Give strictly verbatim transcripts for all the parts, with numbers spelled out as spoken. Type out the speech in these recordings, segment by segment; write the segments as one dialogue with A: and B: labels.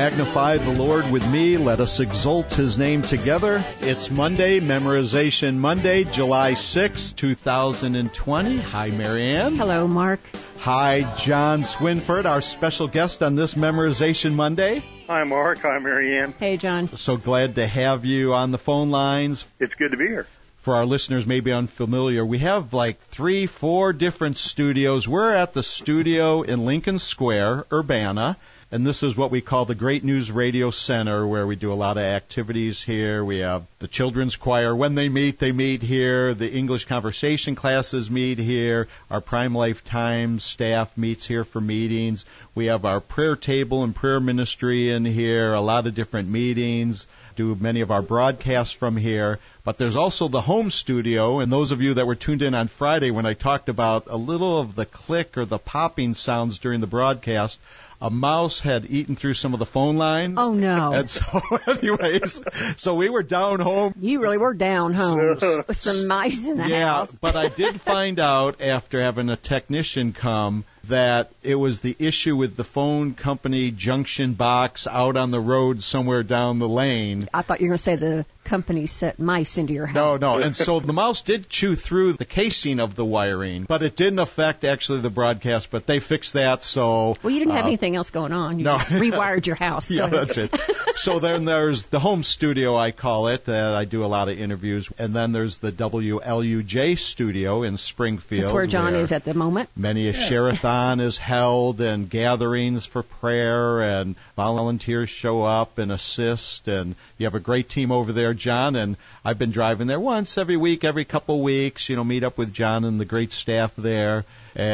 A: Magnify the Lord with me. Let us exalt His name together. It's Monday, Memorization Monday, July sixth, two thousand twenty. Hi, Marianne.
B: Hello, Mark.
A: Hi, John Swinford, our special guest on this Memorization Monday.
C: Hi, Mark. Hi, Marianne.
B: Hey, John.
A: So glad to have you on the phone lines.
C: It's good to be here.
A: For our listeners maybe unfamiliar, we have like three, four different studios. We're at the studio in Lincoln Square, Urbana, and this is what we call the Great News Radio Center, where we do a lot of activities here. We have the children's choir. When they meet, they meet here. The English conversation classes meet here. Our Prime Life Times staff meets here for meetings. We have our prayer table and prayer ministry in here, a lot of different meetings, do many of our broadcasts from here. But there's also the home studio, and those of you that were tuned in on Friday when I talked about a little of the click or the popping sounds during the broadcast, a mouse had eaten through some of the phone lines.
B: Oh, no.
A: And so, anyways, so we were down home.
B: You really were down home with some mice in the
A: yeah,
B: house.
A: Yeah, but I did find out after having a technician come that it was the issue with the phone company junction box out on the road somewhere down the lane.
B: I thought you were going to say the company set mice into your house.
A: No, no. And so the mouse did chew through the casing of the wiring, but it didn't affect actually the broadcast, but they fixed that, so...
B: Well, you didn't have
A: uh,
B: anything else going on. You
A: no.
B: just rewired your house.
A: Yeah, that's it. So then there's the home studio, I call it, that I do a lot of interviews, and then there's the W L U J studio in Springfield.
B: That's where John where is at the moment.
A: Many a yeah. share-a-thon is held, and gatherings for prayer, and volunteers show up and assist, and you have a great team over there, John, and I've been driving there once every week, every couple weeks, you know, meet up with John and the great staff there.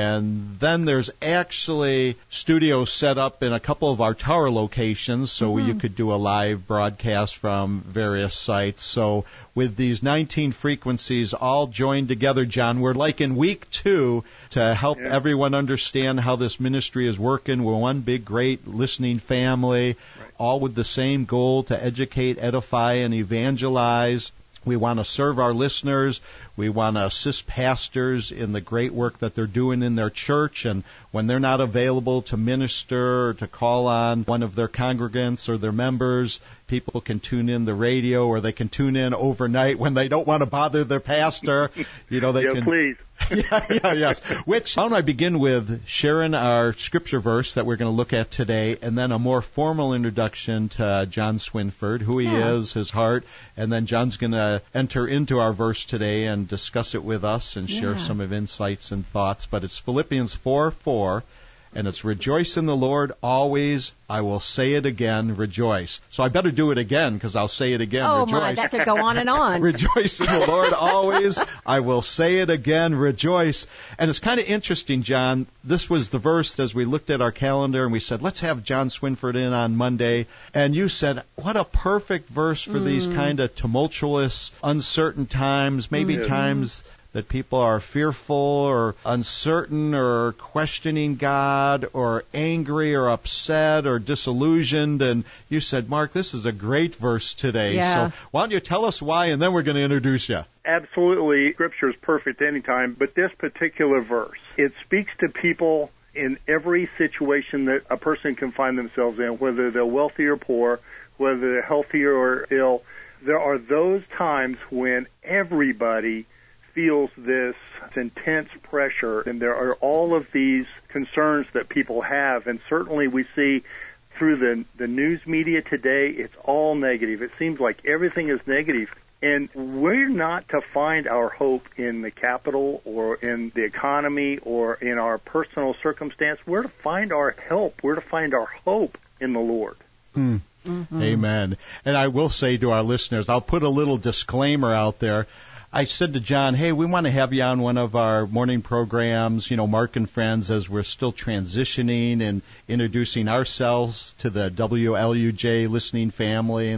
A: And then there's actually studios set up in a couple of our tower locations, so mm-hmm. you could do a live broadcast from various sites. So with these nineteen frequencies all joined together, John, we're like in week two to help yeah. everyone understand how this ministry is working. We're one big, great listening family, right. all with the same goal to educate, edify, and evangelize. We want to serve our listeners. We want to assist pastors in the great work that they're doing in their church. And when they're not available to minister or to call on one of their congregants or their members, people can tune in the radio, or they can tune in overnight when they don't want to bother their pastor. You know, they
C: yeah,
A: can.
C: Please.
A: yeah, yeah, yes. Which, why don't I begin with sharing our scripture verse that we're going to look at today, and then a more formal introduction to John Swinford, who he yeah. is, his heart, and then John's going to enter into our verse today and discuss it with us and share yeah. some of insights and thoughts. But it's Philippians four four. And it's rejoice in the Lord always. I will say it again, rejoice. So I better do it again because I'll say it again,
B: oh
A: rejoice.
B: Oh, my, that could go on and on.
A: Rejoice in the Lord always. I will say it again, rejoice. And it's kind of interesting, John. This was the verse as we looked at our calendar and we said, let's have John Swinford in on Monday. And you said, what a perfect verse for mm. these kind of tumultuous, uncertain times, maybe mm. times that people are fearful or uncertain or questioning God or angry or upset or disillusioned. And you said, Mark, this is a great verse today.
B: Yeah.
A: So why don't you tell us why, and then we're going to introduce you.
C: Absolutely. Scripture is perfect anytime, but this particular verse, it speaks to people in every situation that a person can find themselves in, whether they're wealthy or poor, whether they're healthy or ill. There are those times when everybody feels this intense pressure, and there are all of these concerns that people have, and certainly we see through the the news media today, it's all negative. It seems like everything is negative, and we're not to find our hope in the capital or in the economy or in our personal circumstance. We're to find our help. We're to find our hope in the Lord.
A: Hmm. Mm-hmm. Amen. And I will say to our listeners, I'll put a little disclaimer out there. I said to John, hey, we want to have you on one of our morning programs, you know, Mark and Friends, as we're still transitioning and introducing ourselves to the W L U J listening family and the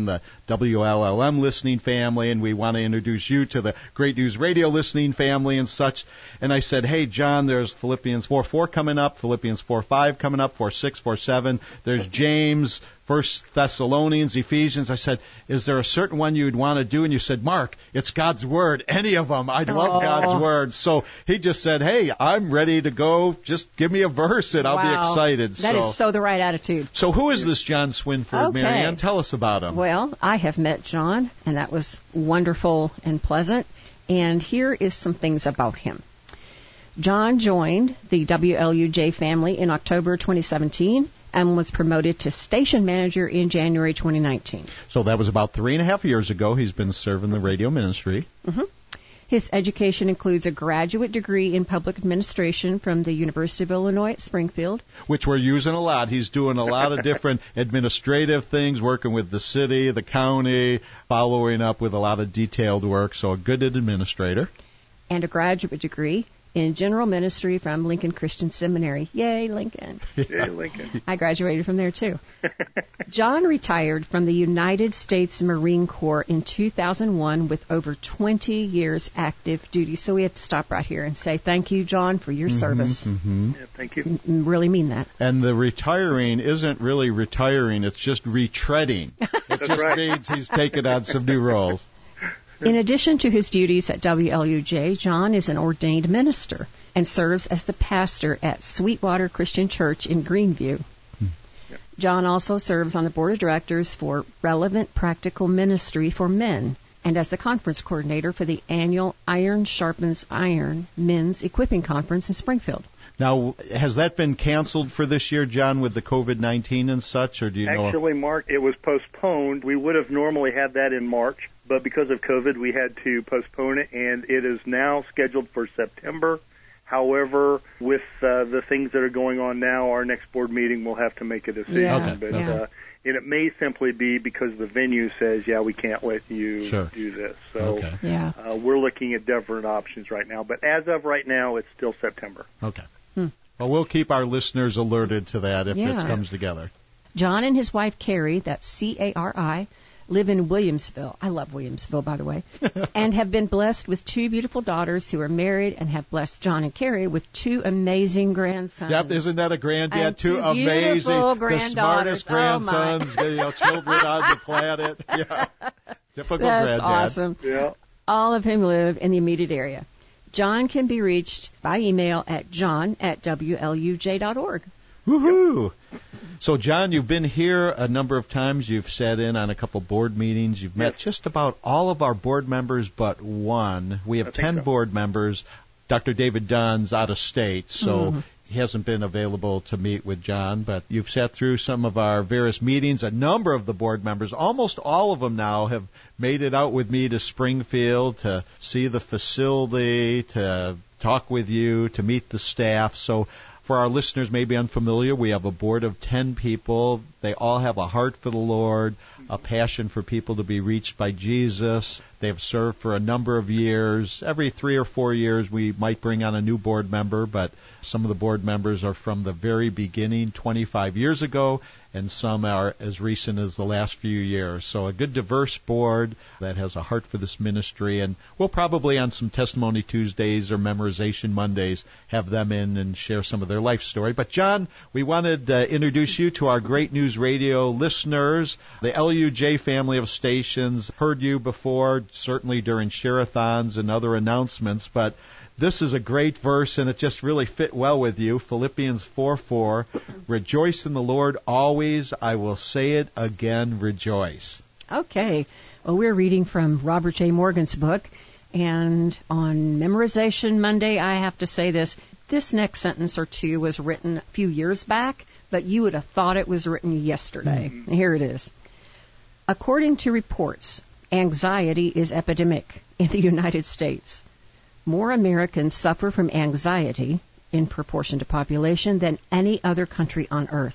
A: W L L M listening family, and we want to introduce you to the Great News Radio listening family and such. And I said, hey, John, there's Philippians four four coming up, Philippians four five coming up, four six, four seven. There's James, First Thessalonians, Ephesians. I said, is there a certain one you'd want to do? And you said, Mark, it's God's Word. Any of them. I'd love
B: Oh.
A: God's Word. So he just said, hey, I'm ready to go. Just give me a verse and I'll
B: Wow.
A: be excited.
B: That
A: so,
B: is so the right attitude.
A: so who is this John Swinford,
B: Okay.
A: Marianne? Tell us about him.
B: Well, I have met John, and that was wonderful and pleasant. And here is some things about him. John joined the W L U J family in October twenty seventeen and was promoted to station manager in January twenty nineteen.
A: So that was about three and a half years ago. He's been serving the radio ministry.
B: Mm-hmm. His education includes a graduate degree in public administration from the University of Illinois at Springfield.
A: Which we're using a lot. He's doing a lot of different administrative things, working with the city, the county, following up with a lot of detailed work. So a good administrator.
B: And a graduate degree in general ministry from Lincoln Christian Seminary. Yay, Lincoln.
C: Hey, Lincoln.
B: I graduated from there, too. John retired from the United States Marine Corps in two thousand one with over twenty years active duty. So we have to stop right here and say thank you, John, for your
A: Mm-hmm,
B: service.
A: mm-hmm.
C: Yeah, thank you.
B: M- really mean that.
A: And the retiring isn't really retiring. It's just retreading. It just
C: right.
A: means he's taken on some new roles.
B: In addition to his duties at W L U J, John is an ordained minister and serves as the pastor at Sweetwater Christian Church in Greenview.
A: Hmm.
B: John also serves on the board of directors for Relevant Practical Ministry for Men and as the conference coordinator for the annual Iron Sharpens Iron Men's Equipping Conference in Springfield.
A: Now, has that been canceled for this year, John, with the covid nineteen and such, or do you know?
C: Actually, Mark, it was postponed. We would have normally had that in March, but because of COVID, we had to postpone it, and it is now scheduled for September. However, with uh, the things that are going on now, our next board meeting will have to make a decision.
B: Yeah,
C: but
B: yeah.
C: uh, and it may simply be because the venue says, yeah, we can't let you
A: Sure.
C: do this. So
A: Okay.
B: Yeah.
C: uh, we're looking at different options right now. But as of right now, it's still September.
A: Okay.
B: Hmm.
A: Well, we'll keep our listeners alerted to that if
B: Yeah.
A: it comes together.
B: John and his wife, Carrie, that's C A R I, live in Williamsville. I love Williamsville, by the way, and have been blessed with two beautiful daughters who are married and have blessed John and Carrie with two amazing grandsons.
A: Yep, isn't that a granddad?
B: And
A: two
B: two
A: amazing,
B: beautiful
A: the smartest
B: granddaughters. Oh, my.
A: grandsons, you know, children on the planet. Yeah, typical
B: That's
A: granddad.
B: awesome.
C: Yeah.
B: All of whom live in the immediate area. John can be reached by email at john at w l u j dot org.
A: Woohoo! So, John, you've been here a number of times. You've sat in on a couple board meetings. You've met
C: Yes.
A: just about all of our board members but one. We have
C: I think
A: ten
C: so.
A: board members. Doctor David Dunn's out of state, so
B: Mhm.
A: he hasn't been available to meet with John. But you've sat through some of our various meetings. A number of the board members, almost all of them now, have made it out with me to Springfield to see the facility, to talk with you, to meet the staff. So for our listeners maybe unfamiliar, we have a board of ten people. They all have a heart for the Lord, a passion for people to be reached by Jesus. They have served for a number of years. Every three or four years we might bring on a new board member, but some of the board members are from the very beginning, twenty-five years ago, and some are as recent as the last few years. So a good diverse board that has a heart for this ministry, and we'll probably on some Testimony Tuesdays or Memorization Mondays have them in and share some of their life story. But John, we wanted to introduce you to our Great News Radio listeners. The L U J family of stations heard you before, certainly during share-a-thons and other announcements, but this is a great verse, and it just really fit well with you. Philippians four four, rejoice in the Lord always. I will say it again, rejoice.
B: Okay. Well, we're reading from Robert J. Morgan's book, and on Memorization Monday, I have to say this. This next sentence or two was written a few years back, but you would have thought it was written yesterday. Mm-hmm. Here it is. According to reports, anxiety is epidemic in the United States. More Americans suffer from anxiety in proportion to population than any other country on earth.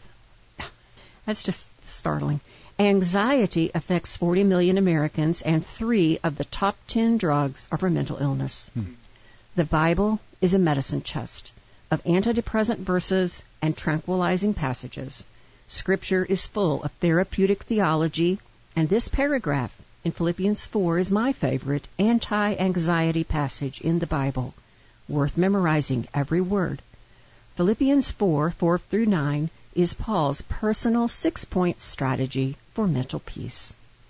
B: That's just startling. Anxiety affects forty million Americans, and three of the top ten drugs are for mental illness. Hmm. The Bible is a medicine chest of antidepressant verses and tranquilizing passages. Scripture is full of therapeutic theology And this paragraph in Philippians four is my favorite anti-anxiety passage in the Bible, worth memorizing every word. Philippians four, four through nine is Paul's personal six-point strategy for mental peace.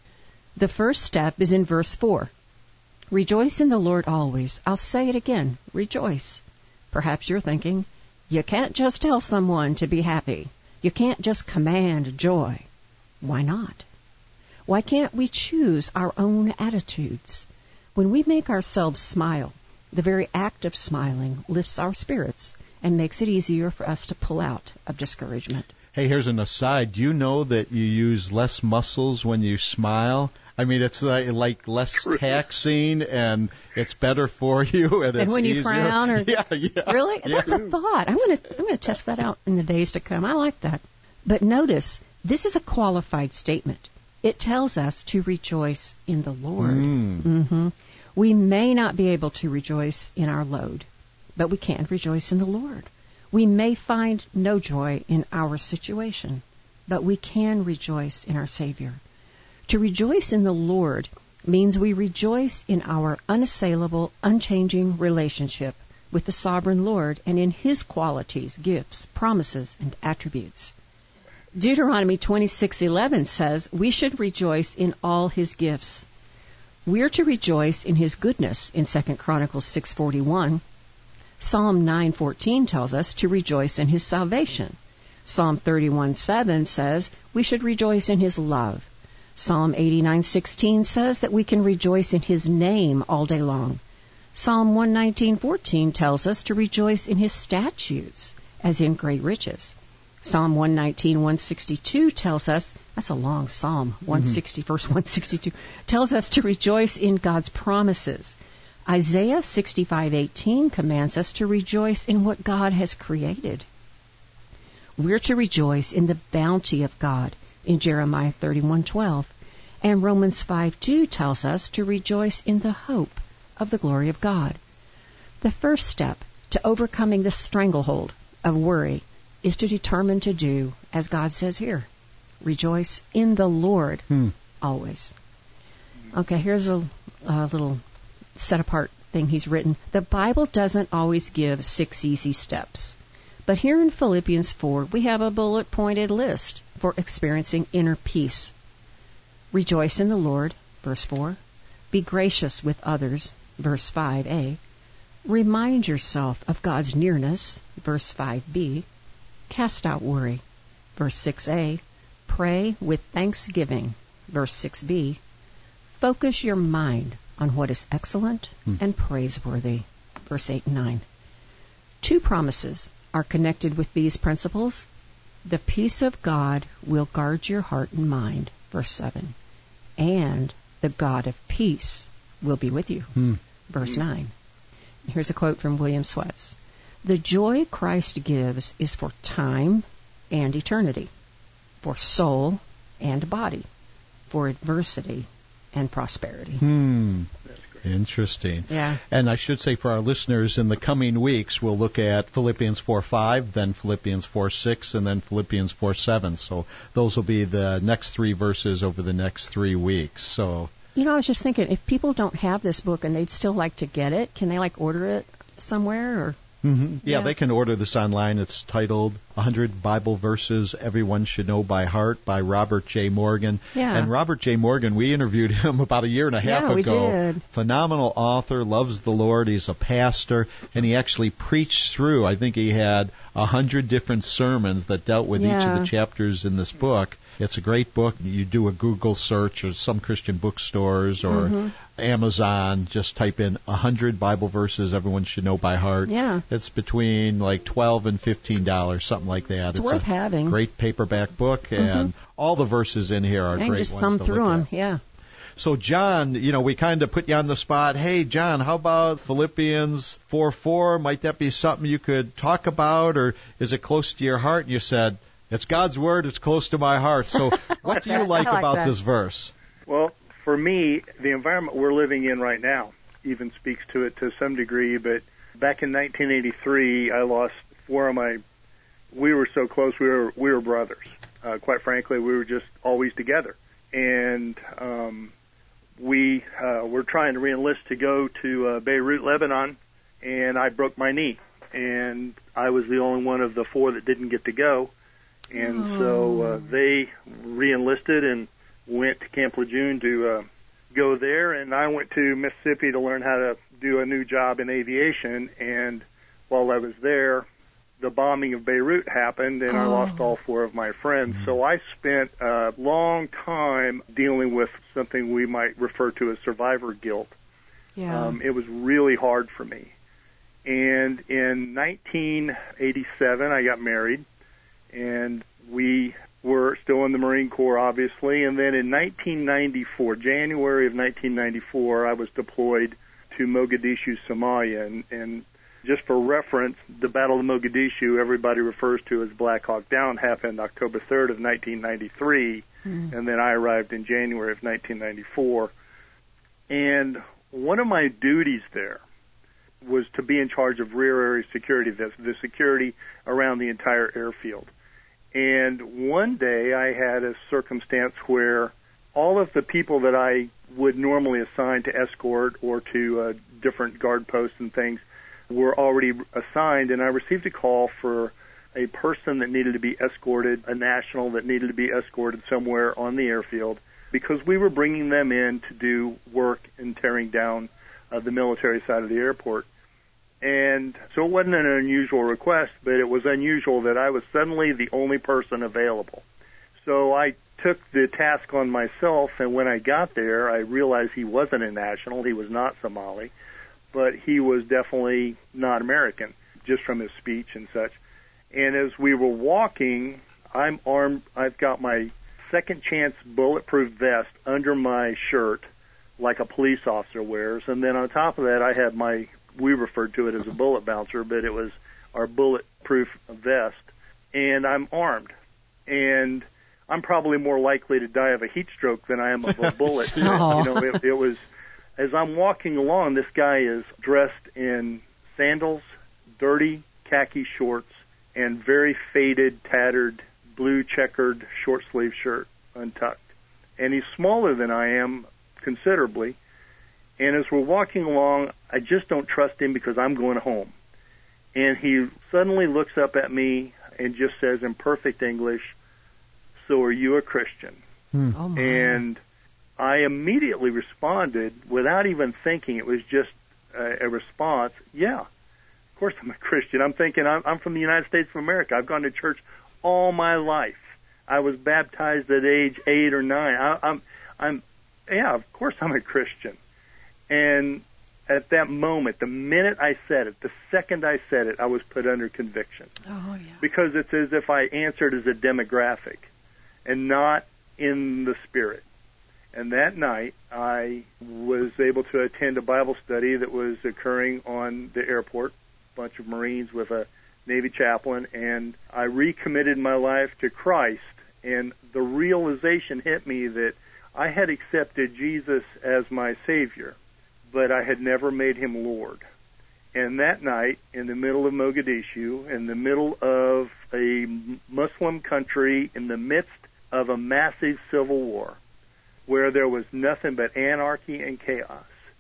B: The first step is in verse four. Rejoice in the Lord always. I'll say it again. Rejoice. Perhaps you're thinking, you can't just tell someone to be happy. You can't just command joy. Why not? Why can't we choose our own attitudes? When we make ourselves smile, the very act of smiling lifts our spirits and makes it easier for us to pull out of discouragement.
A: Hey, here's an aside. Do you know that you use less muscles when you smile? I mean, it's like, like less
C: True.
A: taxing, and it's better for you, and,
B: And
A: it's
B: when you
A: easier.
B: frown, or
A: yeah, yeah,
B: really,
A: yeah.
B: that's a thought. I'm going to I'm going to test that out in the days to come. I like that. But notice, this is a qualified statement. It tells us to rejoice in the Lord.
A: Mm.
B: Mm-hmm. We may not be able to rejoice in our load, but we can rejoice in the Lord. We may find no joy in our situation, but we can rejoice in our Savior. To rejoice in the Lord means we rejoice in our unassailable, unchanging relationship with the sovereign Lord and in His qualities, gifts, promises, and attributes. Deuteronomy twenty-six eleven says we should rejoice in all His gifts. We're to rejoice in His goodness in Second Chronicles six forty-one. Psalm nine fourteen tells us to rejoice in His salvation. Psalm thirty-one seven says we should rejoice in His love. Psalm eighty-nine sixteen says that we can rejoice in His name all day long. Psalm one nineteen fourteen tells us to rejoice in His statutes, as in great riches. Psalm one nineteen one sixty-two tells us, that's a long psalm, one sixty, mm-hmm. verse one sixty-two, tells us to rejoice in God's promises. Isaiah sixty-five eighteen commands us to rejoice in what God has created. We're to rejoice in the bounty of God in Jeremiah thirty-one twelve, and Romans five two tells us to rejoice in the hope of the glory of God. The first step to overcoming the stranglehold of worry is to determine to do as God says here. Rejoice in the Lord hmm. always. Okay, here's a, a little set-apart thing he's written. The Bible doesn't always give six easy steps. But here in Philippians four, we have a bullet-pointed list for experiencing inner peace. Rejoice in the Lord, verse four. Be gracious with others, verse five a. Remind yourself of God's nearness, verse five b. Cast out worry, verse six a. Pray with thanksgiving, verse six b. Focus your mind on what is excellent hmm. and praiseworthy, verse eight and nine. Two promises are connected with these principles. The peace of God will guard your heart and mind, verse seven. And the God of peace will be with you, hmm. verse nine. Here's a quote from William Sweats. The joy Christ gives is for time and eternity, for soul and body, for adversity and prosperity.
A: Hmm. Interesting.
B: Yeah.
A: And I should say for our listeners, in the coming weeks, we'll look at Philippians four five, then Philippians four six, and then Philippians four seven. So those will be the next three verses over the next three weeks. So,
B: you know, I was just thinking, if people don't have this book and they'd still like to get it, can they, like, order it somewhere? Or
A: mm-hmm. yeah,
B: yeah,
A: they can order this online. It's titled one hundred Bible Verses Everyone Should Know by Heart by Robert J. Morgan.
B: Yeah.
A: And Robert J. Morgan, we interviewed him about a year and a half
B: yeah, we
A: ago.
B: Did.
A: Phenomenal author, loves the Lord. He's a pastor, and he actually preached through, I think he had one hundred different sermons that dealt with
B: yeah.
A: each of the chapters in this book. It's a great book. You do a Google search or some Christian bookstores or mm-hmm. Amazon, just type in one hundred Bible verses everyone should know by heart.
B: Yeah.
A: It's between like twelve dollars and fifteen dollars, something like that.
B: It's,
A: it's
B: worth
A: a
B: having.
A: Great paperback book, and
B: mm-hmm.
A: all the verses in here are
B: and
A: great
B: just
A: ones
B: thumb
A: to
B: through
A: look
B: them.
A: at.
B: Yeah.
A: So, John, you know, we kind of put you on the spot. Hey, John, how about Philippians four four? Might that be something you could talk about, or is it close to your heart? And you said, it's God's Word, it's close to my heart. So what do you like,
B: like
A: about
B: that.
A: this verse?
C: Well, for me, the environment we're living in right now even speaks to it to some degree. But back in nineteen eighty-three, I lost four of my, we were so close, we were we were brothers. Uh, quite frankly, we were just always together. and um, we uh, were trying to reenlist to go to uh, Beirut, Lebanon, and I broke my knee, and I was the only one of the four that didn't get to go, and oh. so uh, they reenlisted and went to Camp Lejeune to uh, go there, and I went to Mississippi to learn how to do a new job in aviation, and while I was there, the bombing of Beirut happened, and oh. I lost all four of my friends. Mm-hmm. So I spent a long time dealing with something we might refer to as survivor guilt.
B: Yeah.
C: Um, it was really hard for me. And in nineteen eighty-seven, I got married, and we were still in the Marine Corps, obviously. And then in nineteen ninety-four, January of nineteen ninety-four, I was deployed to Mogadishu, Somalia. And, and just for reference, the Battle of Mogadishu, everybody refers to as Black Hawk Down, happened October third of nineteen ninety-three, mm. and then I arrived in January of nineteen ninety-four. And one of my duties there was to be in charge of rear area security, the, the security around the entire airfield. And one day I had a circumstance where all of the people that I would normally assign to escort or to uh, different guard posts and things were already assigned, and I received a call for a person that needed to be escorted, a national that needed to be escorted somewhere on the airfield, because we were bringing them in to do work in tearing down uh, the military side of the airport. And so it wasn't an unusual request, but it was unusual that I was suddenly the only person available. So I took the task on myself, and when I got there, I realized he wasn't a national, he was not Somali, but he was definitely not American, just from his speech and such. And as we were walking, I'm armed, I've got my second chance bulletproof vest under my shirt, like a police officer wears, and then on top of that, I had my, we referred to it as a bullet bouncer, but it was our bulletproof vest, and I'm armed. And I'm probably more likely to die of a heat stroke than I am of a bullet. You know, it, it was, as I'm walking along, this guy is dressed in sandals, dirty khaki shorts, and very faded, tattered, blue checkered short sleeve shirt, untucked. And he's smaller than I am considerably. And as we're walking along, I just don't trust him because I'm going home. And he suddenly looks up at me and just says in perfect English, "So are you a Christian?"
B: Hmm. Oh my.
C: And I immediately responded without even thinking. It was just a, a response. Yeah, of course I'm a Christian. I'm thinking I'm, I'm from the United States of America. I've gone to church all my life. I was baptized at age eight or nine. I, I'm, I'm, yeah, of course I'm a Christian. And at that moment, the minute I said it, the second I said it, I was put under conviction.
B: Oh, yeah.
C: Because it's as if I answered as a demographic and not in the spirit. And that night, I was able to attend a Bible study that was occurring on the airport, a bunch of Marines with a Navy chaplain, and I recommitted my life to Christ, and the realization hit me that I had accepted Jesus as my Savior, but I had never made him Lord. And that night, in the middle of Mogadishu, in the middle of a Muslim country, in the midst of a massive civil war, where there was nothing but anarchy and chaos,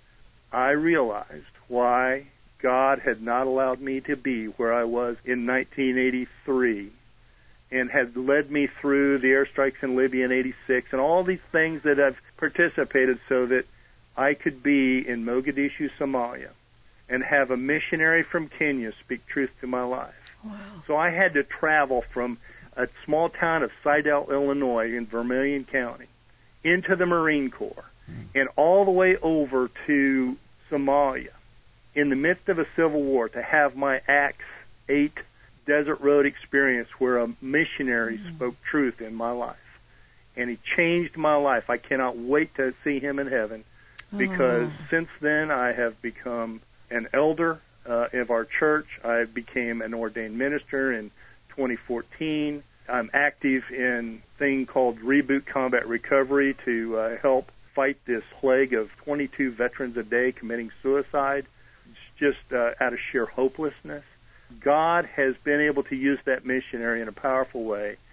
C: I realized why God had not allowed me to be where I was in nineteen eighty-three and had led me through the airstrikes in Libya in eighty-six and all these things that I've participated so that I could be in Mogadishu, Somalia, and have a missionary from Kenya speak truth to my life.
B: Wow.
C: So I had to travel from a small town of Slidell, Illinois in Vermilion County into the Marine Corps mm. and all the way over to Somalia in the midst of a civil war to have my Acts eight Desert Road experience where a missionary mm. spoke truth in my life. And he changed my life. I cannot wait to see him in heaven because oh. since then I have become an elder uh, of our church. I became an ordained minister in twenty fourteen. I'm active in a thing called Reboot Combat Recovery to uh, help fight this plague of twenty-two veterans a day committing suicide, just uh, out of sheer hopelessness. God has been able to use that missionary in a powerful way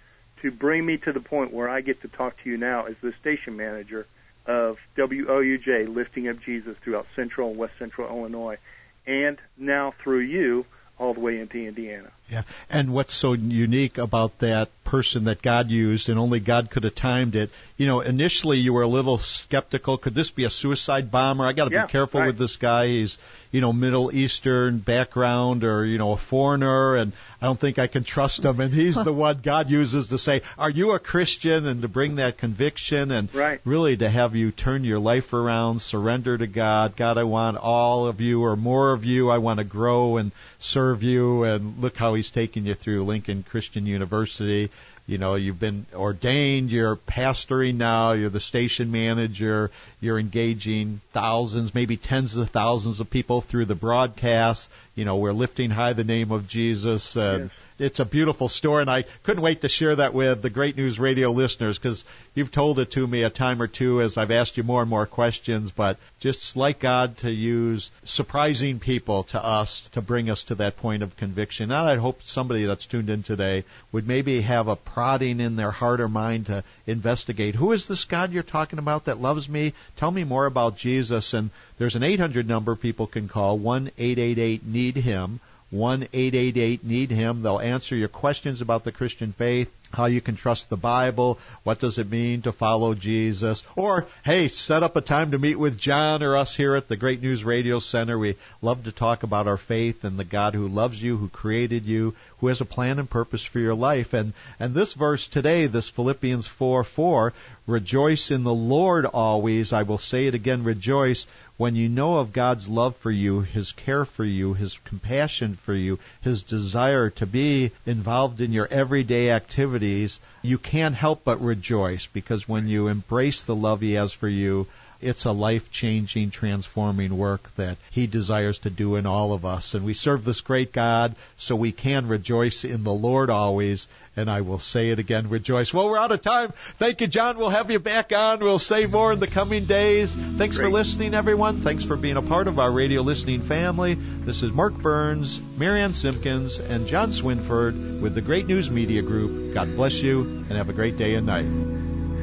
C: to bring me to the point where I get to talk to you now as the station manager of W O U J, Lifting Up Jesus, throughout central and west central Illinois, and now through you all the way into Indiana.
A: Yeah, and what's so unique about that person that God used, and only God could have timed it, you know, initially you were a little skeptical. Could this be a suicide bomber? I got to
C: yeah,
A: be careful
C: right.
A: with this guy. He's, you know, Middle Eastern background, or, you know, a foreigner, and I don't think I can trust him. And he's the one God uses to say, are you a Christian? And to bring that conviction, and
C: right.
A: really to have you turn your life around, surrender to God. God, I want all of you or more of you. I want to grow and serve you. And look how he's taking you through Lincoln Christian University. You know, you've been ordained, you're pastoring now, you're the station manager, you're engaging thousands, maybe tens of thousands of people through the broadcast. You know, we're lifting high the name of Jesus. And
C: yes.
A: It's a beautiful story, and I couldn't wait to share that with the Great News Radio listeners, because you've told it to me a time or two as I've asked you more and more questions, but just like God to use surprising people to us to bring us to that point of conviction. And I hope somebody that's tuned in today would maybe have a prodding in their heart or mind to investigate, who is this God you're talking about that loves me? Tell me more about Jesus. And there's an eight hundred number people can call, one eight eight eight need him. one eight eight eight need him. They'll answer your questions about the Christian faith, how you can trust the Bible, what does it mean to follow Jesus, or, hey, set up a time to meet with John or us here at the Great News Radio Center. We love to talk about our faith and the God who loves you, who created you, who has a plan and purpose for your life. And, and this verse today, this Philippians four four, rejoice in the Lord always. I will say it again, rejoice. When you know of God's love for you, His care for you, His compassion for you, His desire to be involved in your everyday activities, you can't help but rejoice, because when you embrace the love He has for you, it's a life-changing, transforming work that He desires to do in all of us. And we serve this great God, so we can rejoice in the Lord always. And I will say it again, rejoice. Well, we're out of time. Thank you, John. We'll have you back on. We'll say more in the coming days. Thanks great. for listening, everyone. Thanks for being a part of our radio listening family. This is Mark Burns, Marianne Simpkins, and John Swinford with the Great News Media Group. God bless you, and have a great day and night.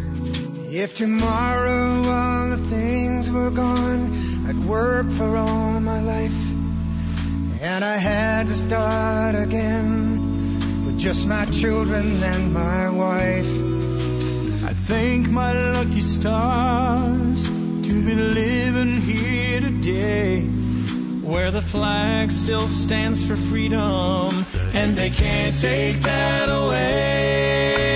D: If tomorrow all the things were gone, I'd work for all my life, and I had to start again with just my children and my wife. I thank my lucky stars to be living here today, where the flag still stands for freedom, and they can't take that away.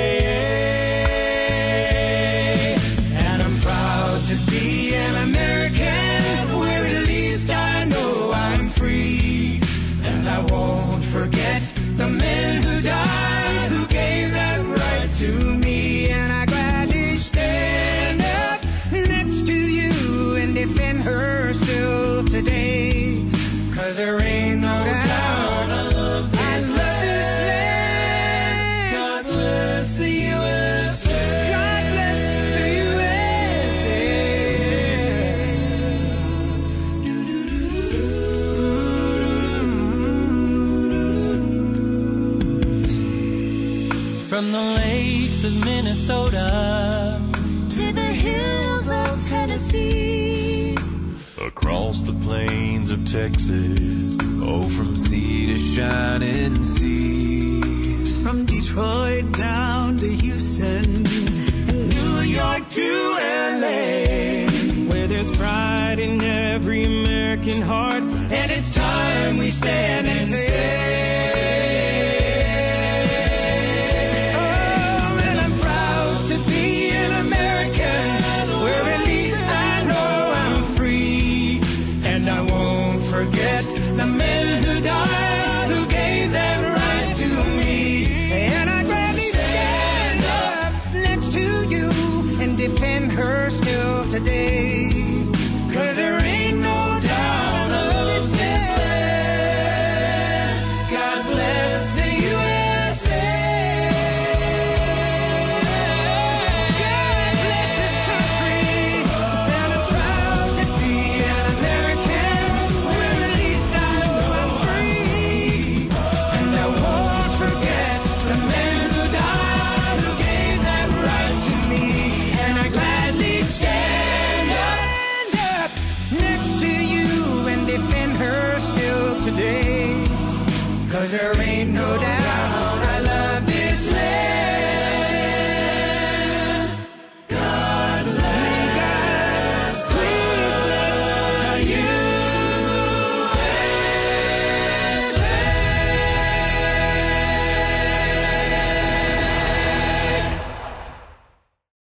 D: The men who died, who gave that right to me, and I gladly stand up next to you and defend her still today, 'cause there ain't no doubt I love this land. God bless the U S A. God bless the U S A. From the lakes of Minnesota to the hills of Tennessee, across the plains of Texas, oh, from sea to shining sea, from Detroit down to Houston, and New York to L A, where there's pride in every American heart, and it's time we stand and say, forget the men who died, who gave that right to me, and I gladly stand up next to you and defend her still today, 'cause there ain't no doubt was a rain